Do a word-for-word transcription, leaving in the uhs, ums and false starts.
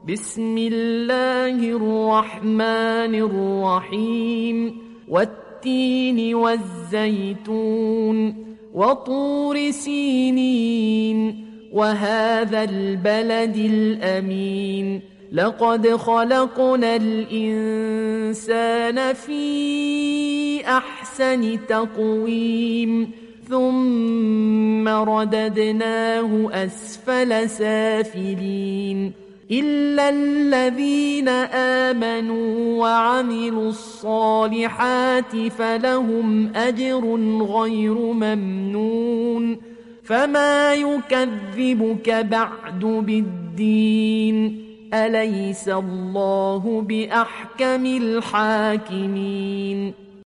بسم الله الرحمن الرحيم والتين والزيتون وطور سينين وهذا البلد الأمين لقد خلقنا الإنسان في أحسن تقويم ثم رددناه أسفل سافلين إلا الذين آمنوا وعملوا الصالحات فلهم أجر غير ممنون فما يكذبك بعد بالدين أليس الله بأحكم الحاكمين